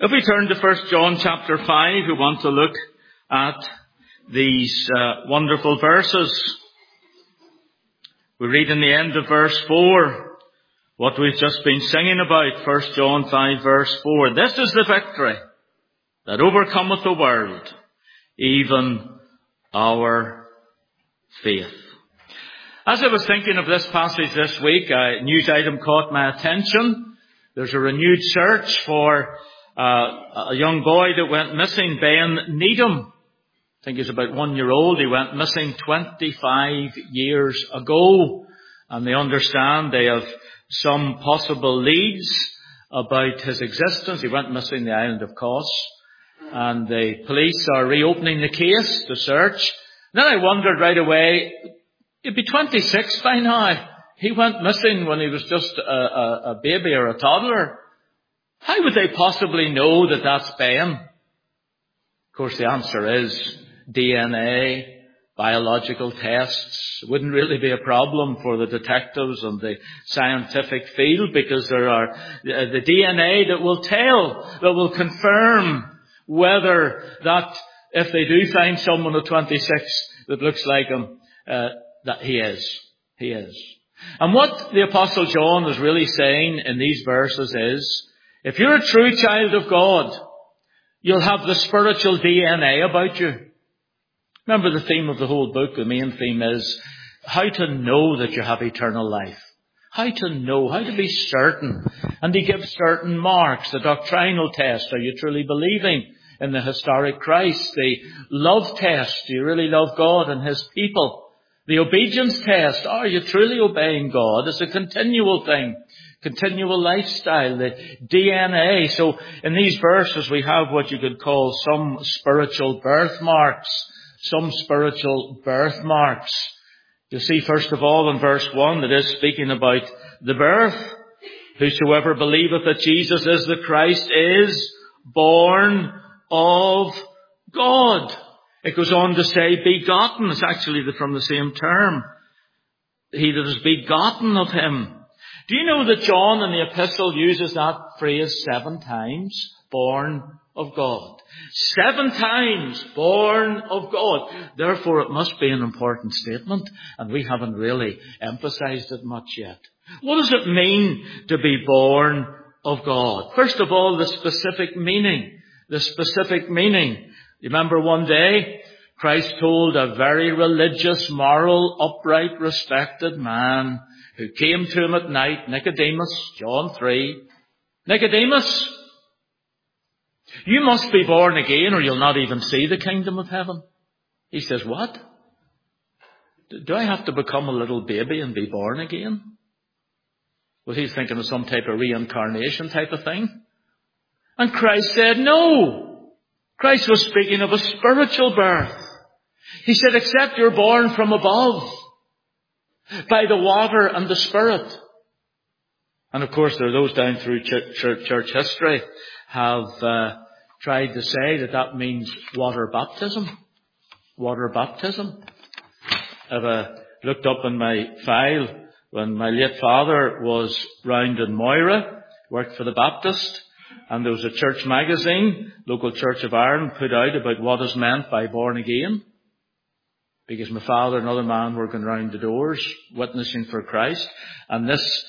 If we turn to 1 John chapter 5, we want to look at these wonderful verses. We read in the end of verse 4 what we've just been singing about, 1 John 5 verse 4. This is the victory that overcometh the world, even our faith. As I was thinking of this passage this week, a news item caught my attention. There's a renewed search for a young boy that went missing, Ben Needham. I think he's about 1 year old. He went missing 25 years ago. And they understand they have some possible leads about his existence. He went missing in the island of Kos. And the police are reopening the case to search. Then I wondered right away, he'd be 26 by now. He went missing when he was just a baby or a toddler. How would they possibly know that that's Ben? Of course, the answer is DNA, biological tests. It wouldn't really be a problem for the detectives and the scientific field, because there are the DNA that will tell, that will confirm whether that, if they do find someone at 26 that looks like him, that he is. He is. And what the Apostle John is really saying in these verses is, if you're a true child of God, you'll have the spiritual DNA about you. Remember the theme of the whole book, the main theme is how to know that you have eternal life. How to know, how to be certain. And he gives certain marks, the doctrinal test. Are you truly believing in the historic Christ? The love test. Do you really love God and his people? The obedience test. Are you truly obeying God? It's a continual thing. Continual lifestyle, the DNA. So in these verses we have what you could call some spiritual birthmarks. Some spiritual birthmarks. You see, first of all, in verse 1, it is speaking about the birth. Whosoever believeth that Jesus is the Christ is born of God. It goes on to say begotten. It's actually from the same term. He that is begotten of him. Do you know that John in the epistle uses that phrase 7 times? Born of God. 7 times born of God. Therefore, it must be an important statement, and we haven't really emphasized it much yet. What does it mean to be born of God? First of all, the specific meaning. The specific meaning. You remember one day, Christ told a very religious, moral, upright, respected man who came to him at night, Nicodemus, John 3. Nicodemus, you must be born again or you'll not even see the kingdom of heaven. He says, what? Do I have to become a little baby and be born again? Well, he's thinking of some type of reincarnation type of thing. And Christ said, no. Christ was speaking of a spiritual birth. He said, except you're born from above, by the water and the Spirit. And of course, there are those down through church history have tried to say that means water baptism. Water baptism. I've looked up in my file when my late father was round in Moira, worked for the Baptist, and there was a church magazine, local Church of Ireland, put out about what is meant by born again. Because my father and another man were going round the doors, witnessing for Christ. And this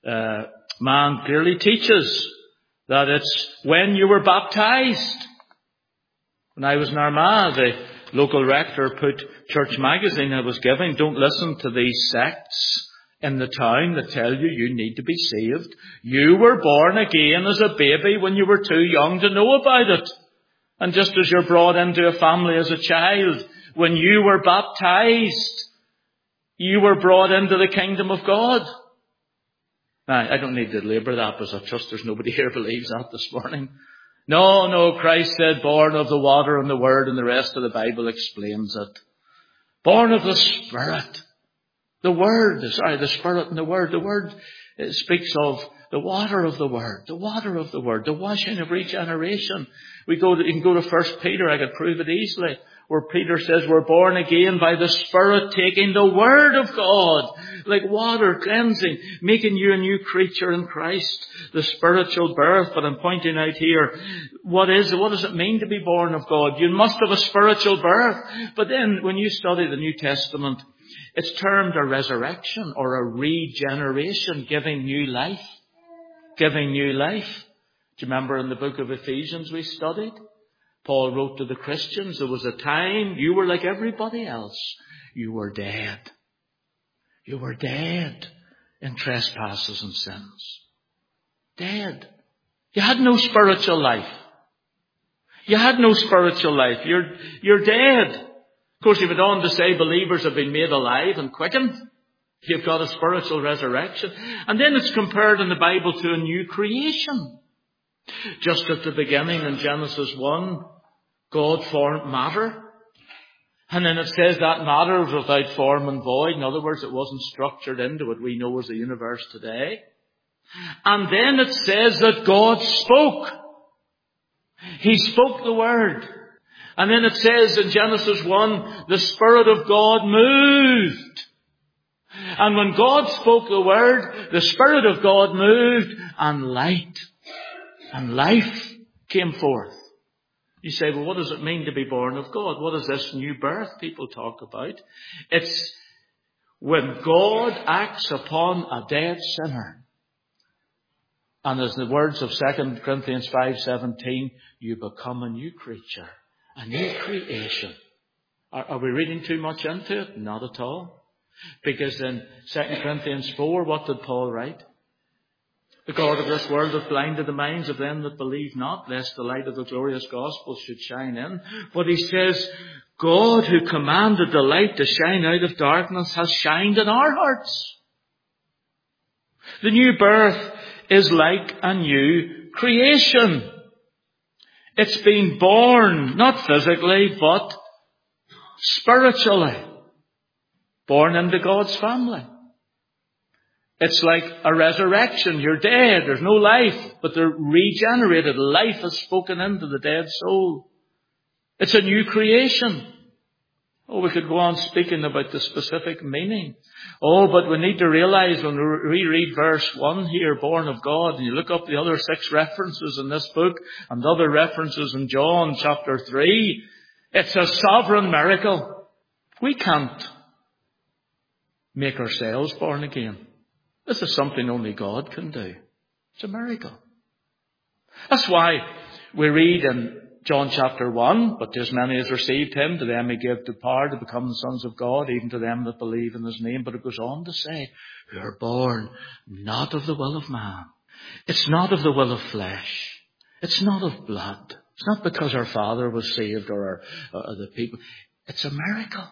man clearly teaches that it's when you were baptized. When I was in Armagh, the local rector put church magazine I was giving, don't listen to these sects in the town that tell you need to be saved. You were born again as a baby when you were too young to know about it. And just as you're brought into a family as a child, when you were baptized, you were brought into the kingdom of God. Now, I don't need to labour that because I trust there's nobody here who believes that this morning. No, Christ said born of the water and the word, and the rest of the Bible explains it. Born of the Spirit. The Spirit and the Word. The Word speaks of the water of the Word. The water of the Word. The washing of regeneration. You can go to 1 Peter, I could prove it easily. where Peter says we're born again by the Spirit taking the Word of God, like water cleansing, making you a new creature in Christ, the spiritual birth. But I'm pointing out here, what does it mean to be born of God? You must have a spiritual birth. But then when you study the New Testament, it's termed a resurrection or a regeneration, giving new life. Giving new life. Do you remember in the book of Ephesians we studied? Paul wrote to the Christians, there was a time you were like everybody else. You were dead. You were dead in trespasses and sins. Dead. You had no spiritual life. You had no spiritual life. You're dead. Of course, he went on to say believers have been made alive and quickened. You've got a spiritual resurrection. And then it's compared in the Bible to a new creation. Just at the beginning in Genesis 1, God formed matter. And then it says that matter was without form and void. In other words, it wasn't structured into what we know as the universe today. And then it says that God spoke. He spoke the word. And then it says in Genesis 1, the Spirit of God moved. And when God spoke the word, the Spirit of God moved and light and life came forth. You say, well, what does it mean to be born of God? What is this new birth people talk about? It's when God acts upon a dead sinner. And as the words of 2 Corinthians 5:17, you become a new creature, a new creation. Are we reading too much into it? Not at all. Because in 2 Corinthians 4, what did Paul write? The God of this world hath blinded the minds of them that believe not, lest the light of the glorious gospel should shine in. But he says, God who commanded the light to shine out of darkness has shined in our hearts. The new birth is like a new creation. It's been born, not physically, but spiritually. Born into God's family. It's like a resurrection. You're dead. There's no life, but they're regenerated. Life is spoken into the dead soul. It's a new creation. Oh, we could go on speaking about the specific meaning. Oh, but we need to realize when we reread verse 1 here, born of God, and you look up the other 6 references in this book and other references in John chapter 3, it's a sovereign miracle. We can't make ourselves born again. This is something only God can do. It's a miracle. That's why we read in John chapter 1, but to as many as received him, to them he gave the power to become the sons of God, even to them that believe in his name. But it goes on to say, who are born not of the will of man. It's not of the will of flesh. It's not of blood. It's not because our father was saved or the people. It's a miracle.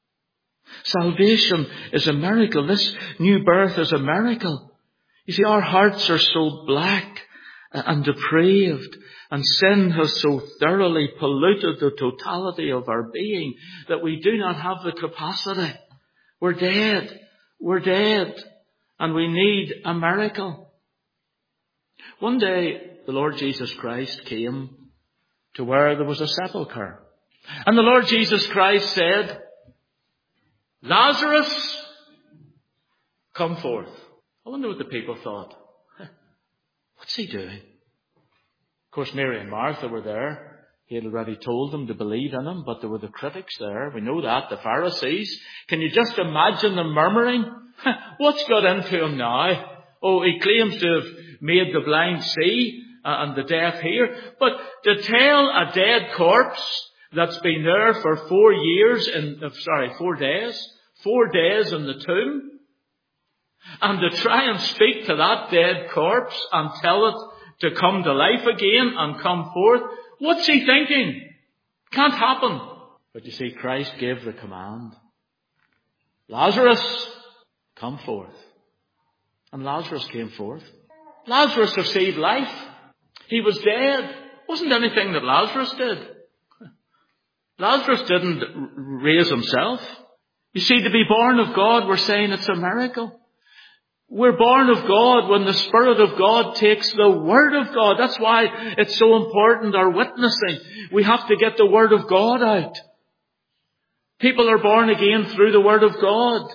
Salvation is a miracle. This new birth is a miracle. You see, our hearts are so black and depraved, and sin has so thoroughly polluted the totality of our being that we do not have the capacity. We're dead. We're dead. And we need a miracle. One day, the Lord Jesus Christ came to where there was a sepulchre. And the Lord Jesus Christ said, Lazarus, come forth. I wonder what the people thought. What's he doing? Of course, Mary and Martha were there. He had already told them to believe in him, but there were the critics there. We know that, the Pharisees. Can you just imagine them murmuring? What's got into him now? Oh, he claims to have made the blind see and the deaf hear. But to tell a dead corpse that's been there for 4 days, 4 days in the tomb, and to try and speak to that dead corpse and tell it to come to life again and come forth, what's he thinking? Can't happen. But you see, Christ gave the command. Lazarus, come forth. And Lazarus came forth. Lazarus received life. He was dead. It wasn't anything that Lazarus did. Lazarus didn't raise himself. You see, to be born of God, we're saying it's a miracle. We're born of God when the Spirit of God takes the Word of God. That's why it's so important, our witnessing. We have to get the Word of God out. People are born again through the Word of God.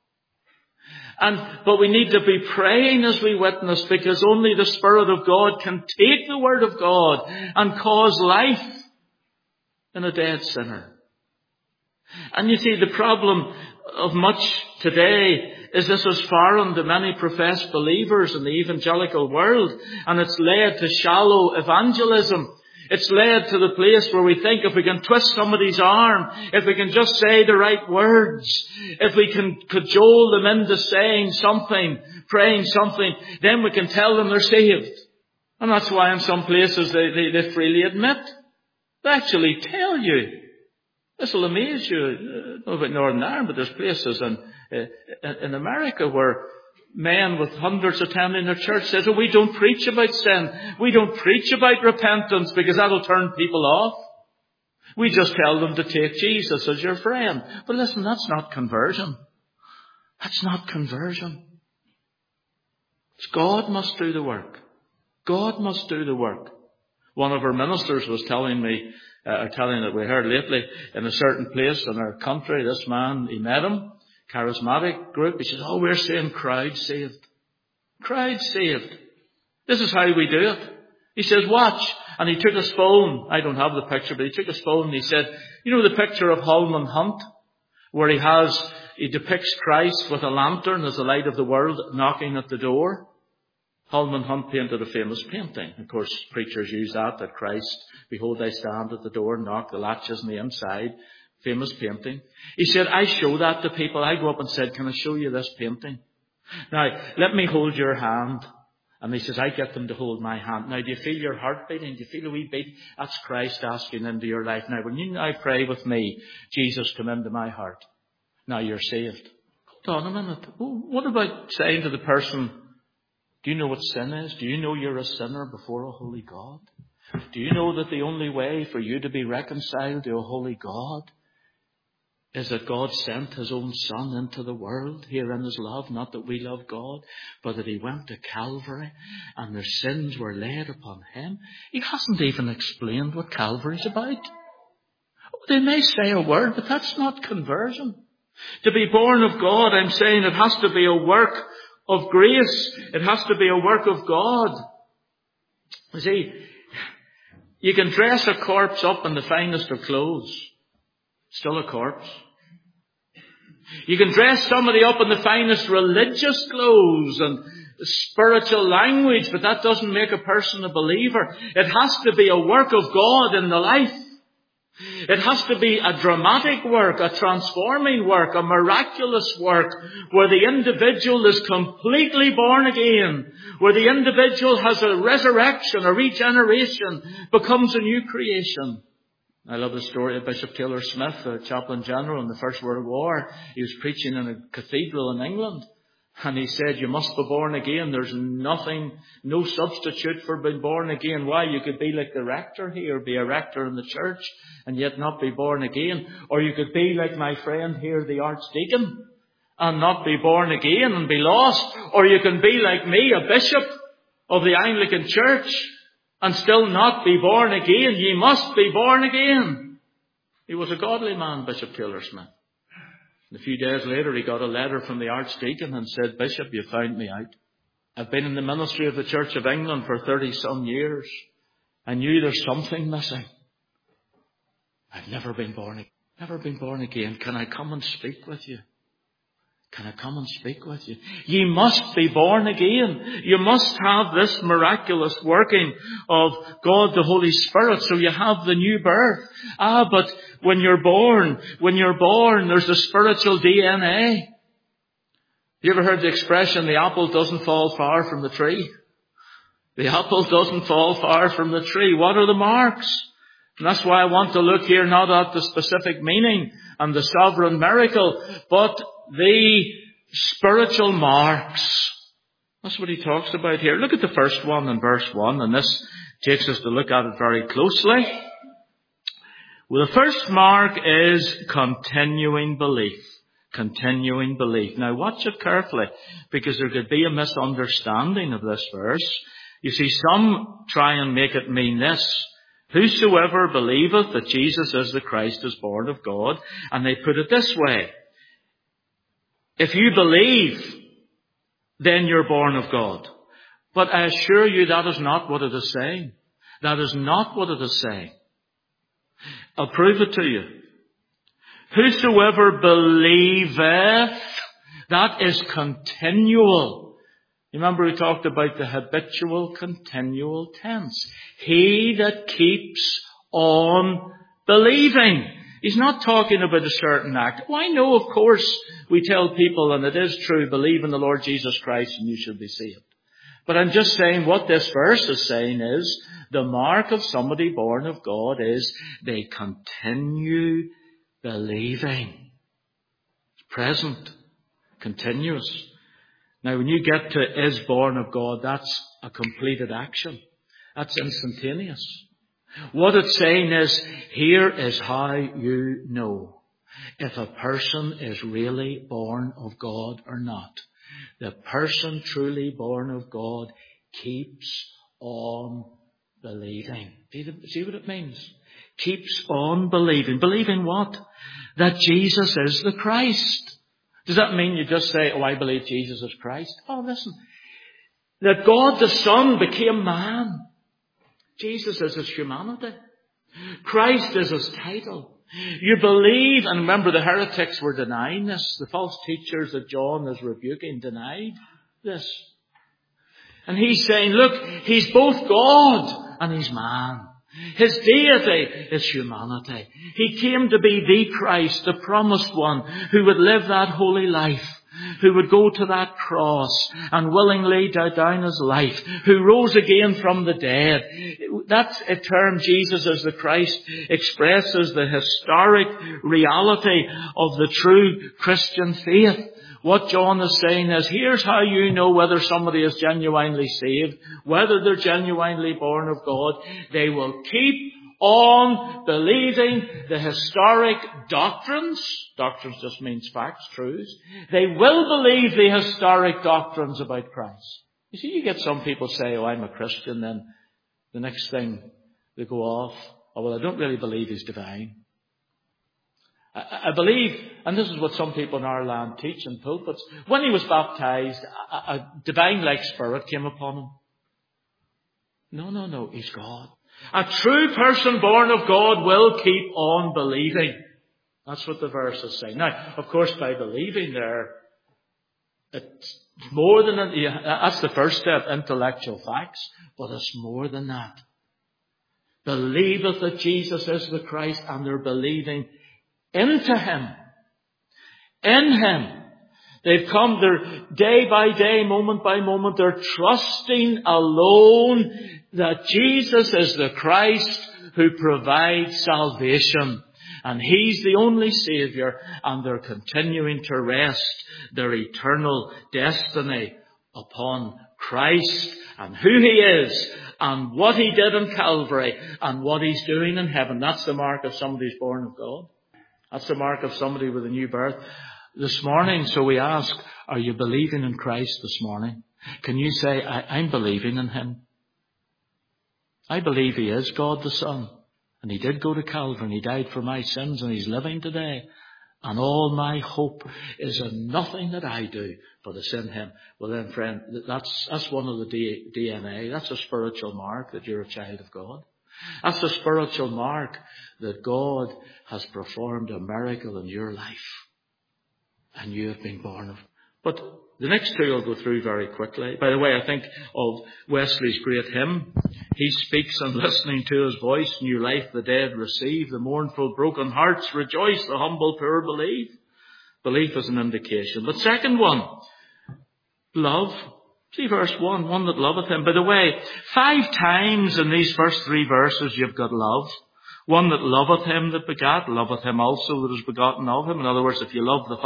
But we need to be praying as we witness, because only the Spirit of God can take the Word of God and cause life in a dead sinner. And you see, the problem of much today is this is foreign to many professed believers in the evangelical world, and it's led to shallow evangelism. It's led to the place where we think if we can twist somebody's arm, if we can just say the right words, if we can cajole them into saying something, praying something, then we can tell them they're saved. And that's why in some places they freely admit. They actually tell you. This will amaze you. I don't know about Northern Ireland, but there's places in America where men with hundreds attending their church says, we don't preach about sin. We don't preach about repentance because that'll turn people off. We just tell them to take Jesus as your friend. But listen, that's not conversion. That's not conversion. God must do the work. God must do the work. One of our ministers was telling me, that we heard lately in a certain place in our country, this man, he met him, charismatic group. He says, we're seeing crowds saved. Crowds saved. This is how we do it. He says, watch. And he took his phone. I don't have the picture, but he took his phone and he said, you know the picture of Holman Hunt, where he depicts Christ with a lantern as the light of the world knocking at the door? Holman Hunt painted a famous painting. Of course, preachers use that Christ, behold, I stand at the door and knock, the latch is on the inside. Famous painting. He said, I show that to people. I go up and said, can I show you this painting? Now, let me hold your hand. And he says, I get them to hold my hand. Now, do you feel your heart beating? Do you feel a wee beat? That's Christ asking into your life. Now, when you now pray with me, Jesus, come into my heart. Now you're saved. Hold on a minute. What about saying to the person, do you know what sin is? Do you know you're a sinner before a holy God? Do you know that the only way for you to be reconciled to a holy God is that God sent His own Son into the world here in His love? Not that we love God, but that He went to Calvary and their sins were laid upon Him. He hasn't even explained what Calvary's about. They may say a word, but that's not conversion. To be born of God, I'm saying it has to be a work of grace. It has to be a work of God. You see, you can dress a corpse up in the finest of clothes. Still a corpse. You can dress somebody up in the finest religious clothes and spiritual language, but that doesn't make a person a believer. It has to be a work of God in the life. It has to be a dramatic work, a transforming work, a miraculous work, where the individual is completely born again, where the individual has a resurrection, a regeneration, becomes a new creation. I love the story of Bishop Taylor Smith, a chaplain general in the First World War. He was preaching in a cathedral in England. And he said, you must be born again. There's nothing, no substitute for being born again. Why? You could be like the rector here, be a rector in the church, and yet not be born again. Or you could be like my friend here, the archdeacon, and not be born again and be lost. Or you can be like me, a bishop of the Anglican Church, and still not be born again. Ye must be born again. He was a godly man, Bishop Taylor Smith. A few days later, he got a letter from the archdeacon and said, Bishop, you found me out. I've been in the ministry of the Church of England for 30-some years. I knew there's something missing. I've never been born again. Never been born again. Can I come and speak with you? Can I come and speak with you? Ye must be born again. You must have this miraculous working of God the Holy Spirit, so you have the new birth. But when you're born, there's a spiritual DNA. You ever heard the expression, the apple doesn't fall far from the tree? The apple doesn't fall far from the tree. What are the marks? And that's why I want to look here not at the specific meaning and the sovereign miracle, but the spiritual marks. That's what he talks about here. Look at the first one in verse 1, and this takes us to look at it very closely. Well, the first mark is continuing belief. Continuing belief. Now watch it carefully, because there could be a misunderstanding of this verse. You see, some try and make it mean this. Whosoever believeth that Jesus is the Christ is born of God. And they put it this way. If you believe, then you're born of God. But I assure you that is not what it is saying. That is not what it is saying. I'll prove it to you. Whosoever believeth, that is continual. You remember we talked about the habitual continual tense. He that keeps on believing. He's not talking about a certain act. Well, I know, of course, we tell people, and it is true, believe in the Lord Jesus Christ and you shall be saved. But I'm just saying what this verse is saying is the mark of somebody born of God is they continue believing. It's present, continuous. Now, when you get to is born of God, that's a completed action. That's instantaneous. What it's saying is, here is how you know if a person is really born of God or not. The person truly born of God keeps on believing. See what it means? Keeps on believing. Believing what? That Jesus is the Christ. Does that mean you just say, oh, I believe Jesus is Christ? Oh, listen. That God the Son became man. Jesus is his humanity. Christ is his title. You believe, and remember the heretics were denying this. The false teachers that John is rebuking denied this. And he's saying, look, he's both God and he's man. His deity is humanity. He came to be the Christ, the promised one, who would live that holy life, who would go to that cross and willingly lay down his life, who rose again from the dead. That term, Jesus as the Christ, expresses the historic reality of the true Christian faith. What John is saying is, here's how you know whether somebody is genuinely saved, whether they're genuinely born of God. They will keep on believing the historic doctrines. Doctrines just means facts, truths. They will believe the historic doctrines about Christ. You see, you get some people say, oh, I'm a Christian, then the next thing they go off, oh, well, I don't really believe he's divine. I believe, and this is what some people in our land teach in pulpits, when he was baptized, a divine-like spirit came upon him. No, he's God. A true person born of God will keep on believing. That's what the verse is saying. Now, of course, by believing there, it's more than that's the first step, intellectual facts, but it's more than that. Believeth that Jesus is the Christ, and they're believing into him. In him. They've come there day by day, moment by moment. They're trusting alone that Jesus is the Christ who provides salvation. And he's the only Saviour. And they're continuing to rest their eternal destiny upon Christ and who he is and what he did on Calvary and what he's doing in heaven. That's the mark of somebody who's born of God. That's the mark of somebody with a new birth. This morning, so we ask, are you believing in Christ this morning? Can you say, I'm believing in him? I believe he is God the Son. And he did go to Calvary and he died for my sins and he's living today. And all my hope is in nothing that I do, but it's in him. Well then, friend, that's one of the DNA. That's a spiritual mark that you're a child of God. That's a spiritual mark that God has performed a miracle in your life. And you have been born of. But the next two I'll go through very quickly. By the way, I think of Wesley's great hymn. He speaks, and listening to his voice, new life the dead receive. The mournful broken hearts rejoice. The humble poor believe. Belief is an indication. But second one, love. See verse 1, one that loveth him. By the way, 5 times in these first 3 verses you've got love. One that loveth him that begat, loveth him also that is begotten of him. In other words, if you love the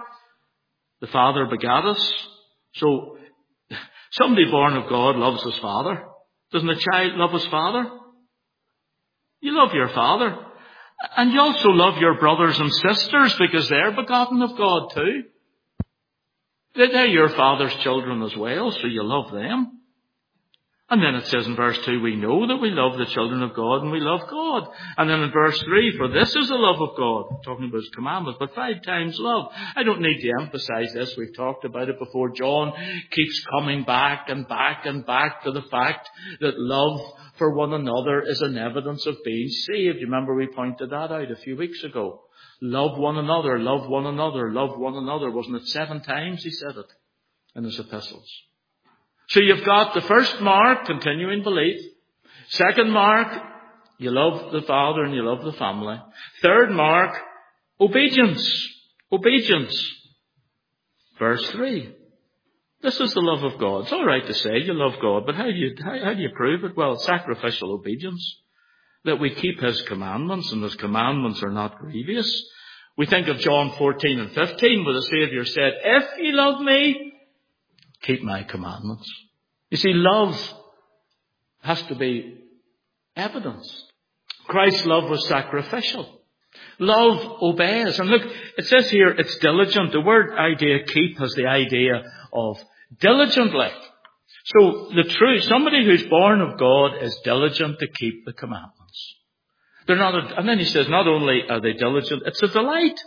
Father begat us. So, somebody born of God loves his Father. Doesn't a child love his father? You love your father. And you also love your brothers and sisters because they're begotten of God too. They're your father's children as well, so you love them. And then it says in verse 2, we know that we love the children of God and we love God. And then in verse 3, for this is the love of God, talking about his commandments, but 5 times love. I don't need to emphasize this. We've talked about it before. John keeps coming back and back and back to the fact that love for one another is an evidence of being saved. You remember we pointed that out a few weeks ago. Love one another, love one another, love one another. Wasn't it 7 times he said it in his epistles? So you've got the first mark, continuing belief. Second mark, you love the Father and you love the family. Third mark, obedience. Obedience. Verse 3. This is the love of God. It's all right to say you love God, but how do you prove it? Well, sacrificial obedience. That we keep his commandments, and his commandments are not grievous. We think of John 14 and 15, where the Saviour said, if you love me, keep my commandments. You see, love has to be evidenced. Christ's love was sacrificial. Love obeys. And look, it says here it's diligent. The word idea, keep, has the idea of diligently. So somebody who's born of God is diligent to keep the commandments. And then he says, not only are they diligent, it's a delight.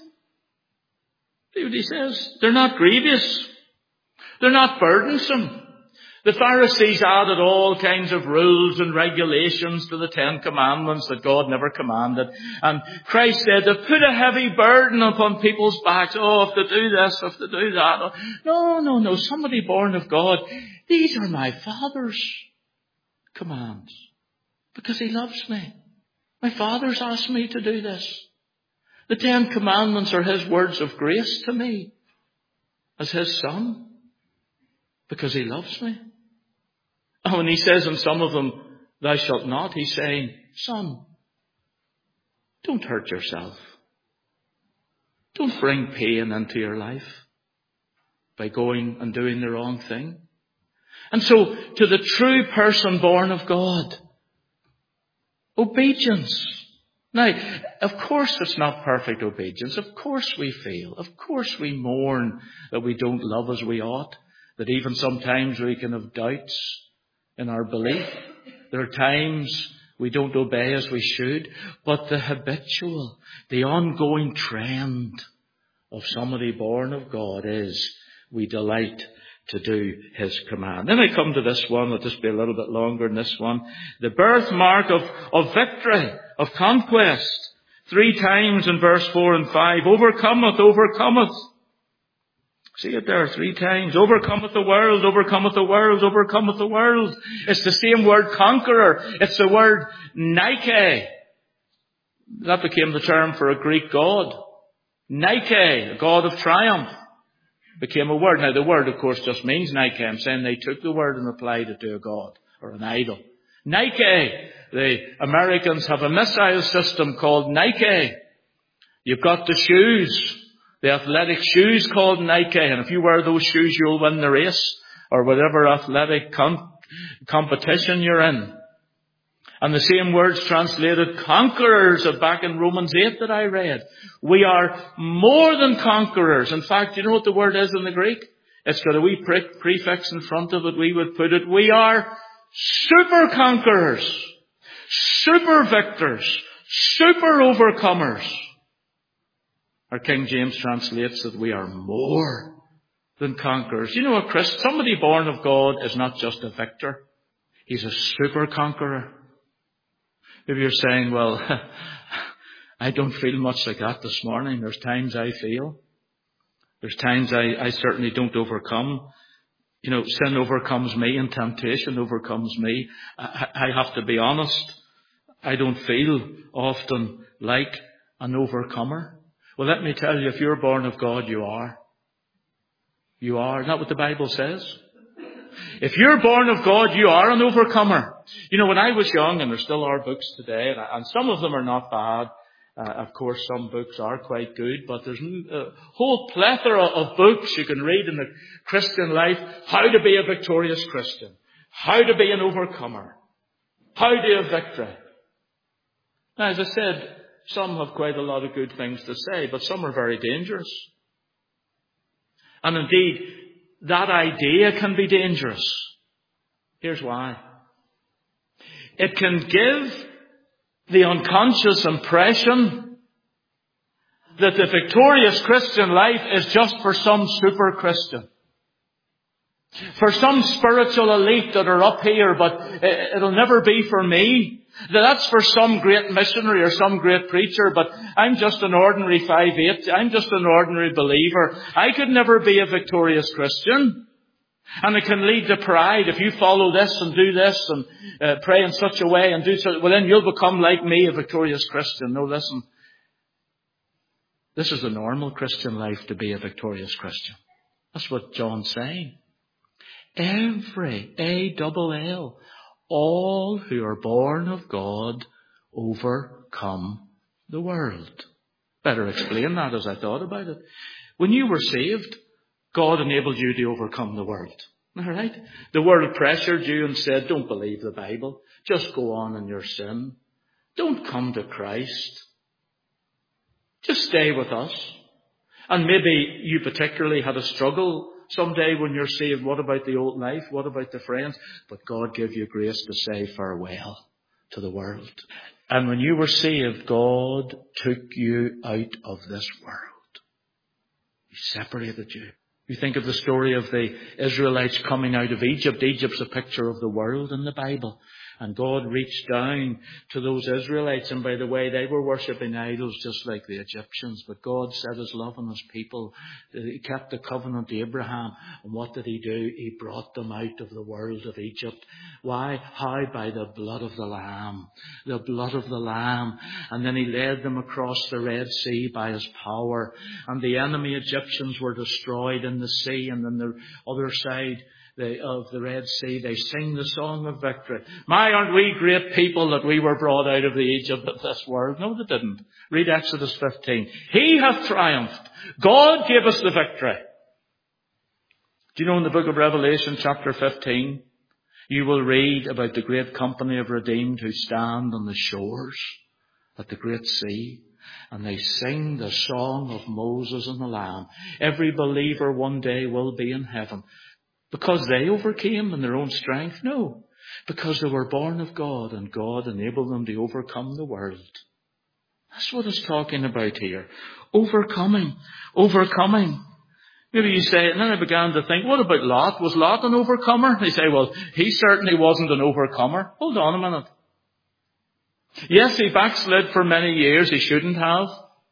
See what he says? They're not grievous. They're not burdensome. The Pharisees added all kinds of rules and regulations to the 10 Commandments that God never commanded. And Christ said to put a heavy burden upon people's backs. Oh, if they do this, if they do that. No. Somebody born of God. These are my Father's commands. Because he loves me. My Father's asked me to do this. The 10 Commandments are his words of grace to me. As his son. Because he loves me. And when he says in some of them, thou shalt not, he's saying, son, don't hurt yourself. Don't bring pain into your life by going and doing the wrong thing. And so, to the true person born of God, obedience. Now, of course it's not perfect obedience. Of course we fail. Of course we mourn that we don't love as we ought. That even sometimes we can have doubts in our belief. There are times we don't obey as we should. But the habitual, the ongoing trend of somebody born of God is we delight to do his command. Then I come to this one. I'll just be a little bit longer in this one. The birthmark of victory, of conquest. 3 times in verse 4 and 5. Overcometh, overcometh. See it there 3 times. Overcometh the world, overcometh the world, overcometh the world. It's the same word conqueror. It's the word Nike. That became the term for a Greek god. Nike, a god of triumph, became a word. Now the word of course just means Nike. I'm saying they took the word and applied it to a god or an idol. Nike. The Americans have a missile system called Nike. You've got the shoes. The athletic shoes called Nike, and if you wear those shoes, you'll win the race or whatever athletic competition you're in. And the same words translated conquerors are back in Romans 8 that I read. We are more than conquerors. In fact, you know what the word is in the Greek? It's got a wee prefix in front of it. We would put it, we are super conquerors, super victors, super overcomers. Our King James translates that we are more than conquerors. You know, somebody born of God is not just a victor. He's a super conqueror. Maybe you're saying, well, I don't feel much like that this morning. There's times I feel. There's times I certainly don't overcome. You know, sin overcomes me and temptation overcomes me. I have to be honest. I don't feel often like an overcomer. Well, let me tell you, if you're born of God, you are. You are. Isn't that what the Bible says? If you're born of God, you are an overcomer. You know, when I was young, and there still are books today, and some of them are not bad. Of course, some books are quite good, but there's a whole plethora of books you can read in the Christian life. How to be a victorious Christian. How to be an overcomer. How to have victory. Now, as I said, some have quite a lot of good things to say, but some are very dangerous. And indeed, that idea can be dangerous. Here's why. it can give the unconscious impression that the victorious Christian life is just for some super Christian. For some spiritual elite that are up here, but it'll never be for me. That's for some great missionary or some great preacher, but I'm just an ordinary 5'8". I'm just an ordinary believer. I could never be a victorious Christian. And it can lead to pride. If you follow this and do this and pray in such a way and do so, well then you'll become like me, a victorious Christian. No, listen. This is the normal Christian life, to be a victorious Christian. That's what John's saying. Every, A-double-L, all who are born of God overcome the world. Better explain that as I thought about it. When you were saved, God enabled you to overcome the world. All right? The world pressured you and said, don't believe the Bible. Just go on in your sin. Don't come to Christ. Just stay with us. And maybe you particularly had a struggle someday when you're saved. What about the old life? What about the friends? But God gave you grace to say farewell to the world. And when you were saved, God took you out of this world. He separated you. You think of the story of the Israelites coming out of Egypt. Egypt's a picture of the world in the Bible. And God reached down to those Israelites. And by the way, they were worshipping idols just like the Egyptians. But God set his love on his people. He kept the covenant to Abraham. And what did he do? He brought them out of the world of Egypt. Why? How? By the blood of the Lamb. The blood of the Lamb. And then he led them across the Red Sea by his power. And the enemy Egyptians were destroyed in the sea. And then the other side of the Red Sea, they sing the song of victory. My, aren't we great people that we were brought out of the Egypt of this world? No, they didn't. Read Exodus 15. He hath triumphed. God gave us the victory. Do you know in the book of Revelation chapter 15, you will read about the great company of redeemed who stand on the shores at the great sea. And they sing the song of Moses and the Lamb. Every believer one day will be in heaven. Because they overcame in their own strength? No. Because they were born of God and God enabled them to overcome the world. That's what it's talking about here. Overcoming. Overcoming. Maybe you say, and then I began to think, what about Lot? Was Lot an overcomer? They say, well, he certainly wasn't an overcomer. Hold on a minute. Yes, he backslid for many years. He shouldn't have.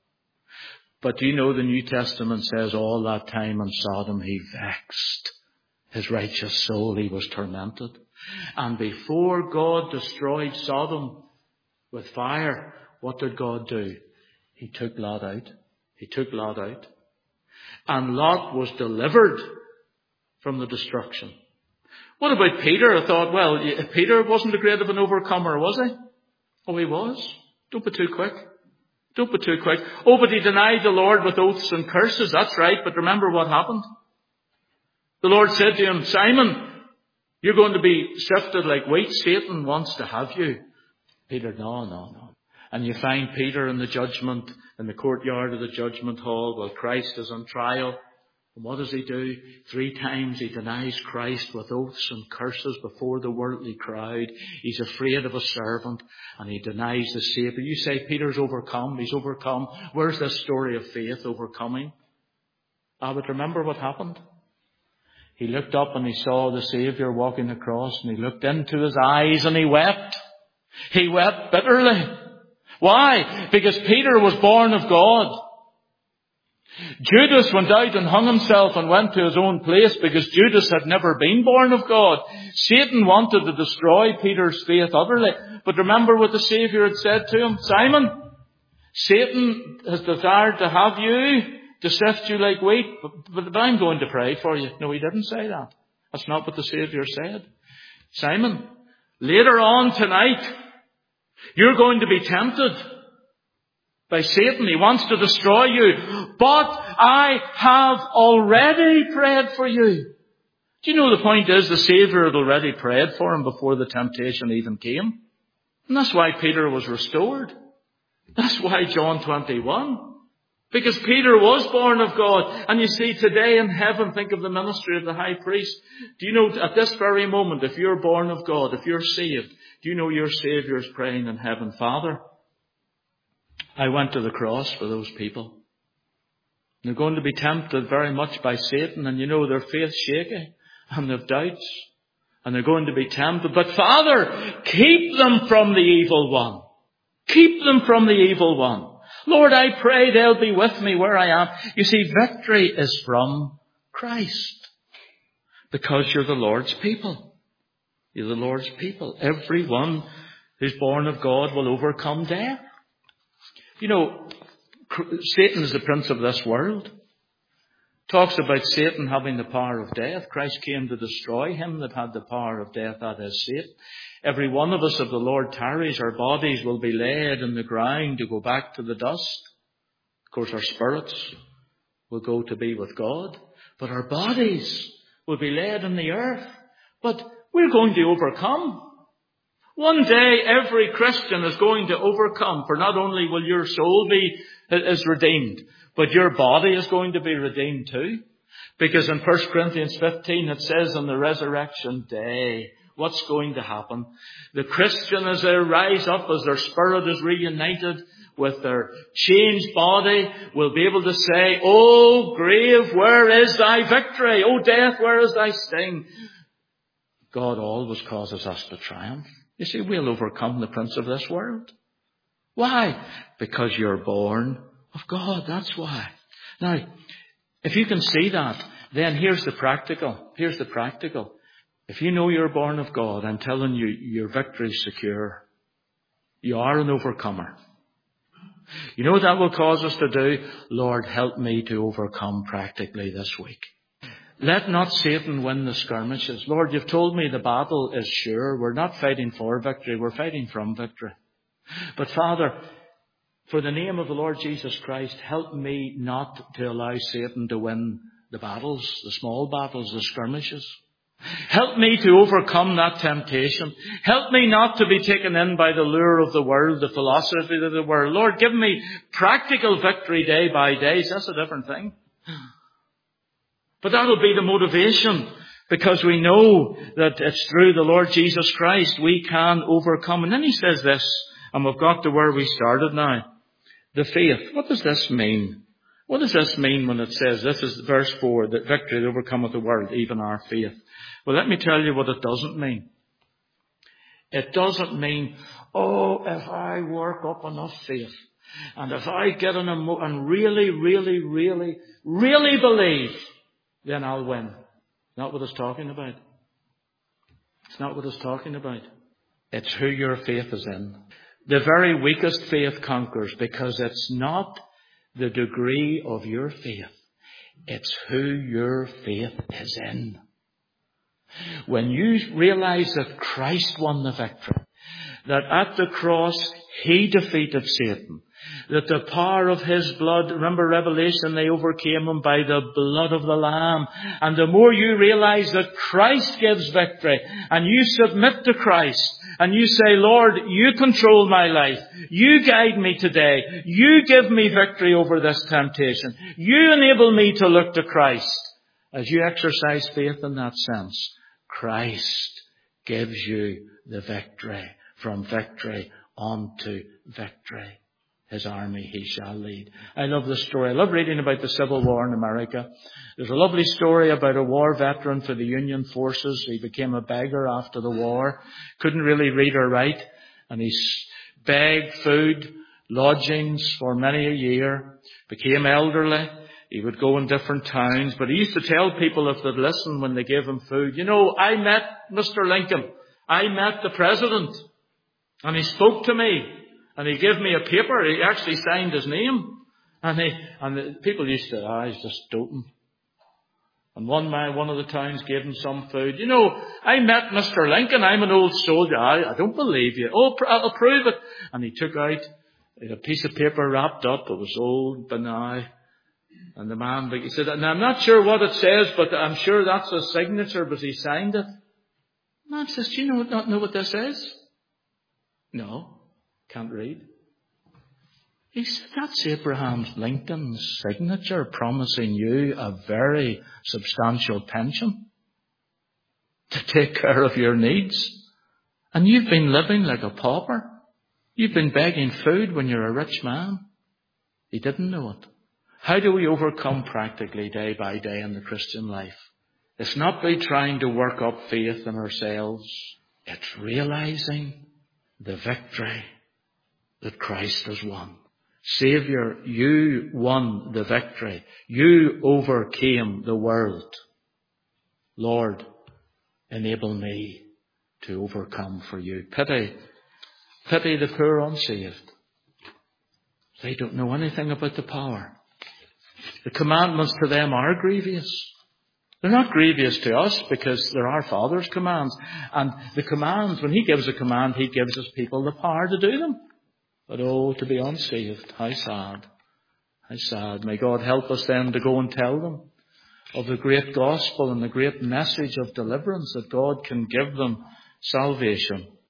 But do you know the New Testament says all that time in Sodom he vexed his righteous soul, he was tormented. And before God destroyed Sodom with fire, what did God do? He took Lot out. He took Lot out. And Lot was delivered from the destruction. What about Peter? I thought, well, Peter wasn't a great of an overcomer, was he? Oh, he was. Don't be too quick. Don't be too quick. Oh, but he denied the Lord with oaths and curses. That's right. But remember what happened? The Lord said to him, Simon, you're going to be sifted like wheat. Satan wants to have you. Peter, no. And you find Peter in the judgment, in the courtyard of the judgment hall while Christ is on trial. And what does he do? 3 times he denies Christ with oaths and curses before the worldly crowd. He's afraid of a servant and he denies the Savior. You say Peter's overcome. He's overcome. Where's this story of faith overcoming? But remember what happened? He looked up and he saw the Savior walking across and he looked into his eyes and he wept. He wept bitterly. Why? Because Peter was born of God. Judas went out and hung himself and went to his own place because Judas had never been born of God. Satan wanted to destroy Peter's faith utterly. But remember what the Savior had said to him? Simon, Satan has desired to have you, to sift you like wheat, but I'm going to pray for you. No, he didn't say that. That's not what the Savior said. Simon, later on tonight, you're going to be tempted by Satan. He wants to destroy you. But I have already prayed for you. Do you know the point is the Savior had already prayed for him before the temptation even came? And that's why Peter was restored. That's why John 21. Because Peter was born of God. And you see, today in heaven, think of the ministry of the high priest. Do you know, at this very moment, if you're born of God, if you're saved, Do you know your Saviour is praying in heaven, Father, I went to the cross for those people. They're going to be tempted very much by Satan, and you know their faith's shaky, and they've doubts, and they're going to be tempted. But Father, keep them from the evil one. Keep them from the evil one. Lord, I pray they'll be with me where I am. You see, victory is from Christ, because you're the Lord's people. You're the Lord's people. Everyone who's born of God will overcome death. You know, Satan is the prince of this world. Talks about Satan having the power of death. Christ came to destroy him that had the power of death, that is Satan. Every one of us, if the Lord tarries, our bodies will be laid in the ground to go back to the dust. Of course, our spirits will go to be with God, but our bodies will be laid in the earth. But we're going to overcome. One day, every Christian is going to overcome, for not only will your soul is redeemed, but your body is going to be redeemed too. Because in 1 Corinthians 15 it says on the resurrection day, what's going to happen? The Christian, as they rise up, as their spirit is reunited with their changed body, will be able to say, "O grave, where is thy victory? O death, where is thy sting?" God always causes us to triumph. You see, we'll overcome the prince of this world. Why? Because you're born of God. That's why. Now, if you can see that, then here's the practical. Here's the practical. If you know you're born of God, I'm telling you, your victory's secure. You are an overcomer. You know what that will cause us to do? Lord, help me to overcome practically this week. Let not Satan win the skirmishes. Lord, you've told me the battle is sure. We're not fighting for victory. We're fighting from victory. But Father, for the name of the Lord Jesus Christ, help me not to allow Satan to win the battles, the small battles, the skirmishes. Help me to overcome that temptation. Help me not to be taken in by the lure of the world, the philosophy of the world. Lord, give me practical victory day by day. That's a different thing. But that'll be the motivation, because we know that it's through the Lord Jesus Christ we can overcome. And then he says this, and we've got to where we started now. The faith. What does this mean? What does this mean when it says, this is verse 4, that victory overcometh the world, even our faith? Well, let me tell you what it doesn't mean. It doesn't mean, if I work up enough faith, and if I get and really, really, really, really believe, then I'll win. Not what it's talking about. It's not what it's talking about. It's who your faith is in. The very weakest faith conquers, because it's not the degree of your faith. It's who your faith is in. When you realize that Christ won the victory, that at the cross he defeated Satan, that the power of his blood, remember Revelation, they overcame him by the blood of the Lamb. And the more you realize that Christ gives victory, and you submit to Christ, and you say, Lord, you control my life. You guide me today. You give me victory over this temptation. You enable me to look to Christ. As you exercise faith in that sense, Christ gives you the victory. From victory unto victory. His army he shall lead. I love this story. I love reading about the Civil War in America. There's a lovely story about a war veteran for the Union forces. He became a beggar after the war. Couldn't really read or write. And he begged food, lodgings for many a year. Became elderly. He would go in different towns. But he used to tell people if they'd listen when they gave him food, you know, I met Mr. Lincoln. I met the president. And he spoke to me. And he gave me a paper. He actually signed his name. And the people used to, he's just doting. And one of the towns gave him some food. You know, I met Mr. Lincoln. I'm an old soldier. I don't believe you. I'll prove it. And he took out a piece of paper wrapped up. It was old, but now. And the man, he said, and I'm not sure what it says, but I'm sure that's his signature, but he signed it. The man says, do you not know what this is? No. Can't read. He said, that's Abraham Lincoln's signature promising you a very substantial pension to take care of your needs. And you've been living like a pauper. You've been begging food when you're a rich man. He didn't know it. How do we overcome practically day by day in the Christian life? It's not by trying to work up faith in ourselves. It's realizing the victory that Christ has won. Saviour, you won the victory. You overcame the world. Lord, enable me to overcome for you. Pity the poor unsaved. They don't know anything about the power. The commandments to them are grievous. They're not grievous to us because they're our Father's commands. And the commands, when He gives a command, He gives His people the power to do them. But oh, to be unsaved, how sad. How sad. May God help us then to go and tell them of the great gospel and the great message of deliverance that God can give them salvation.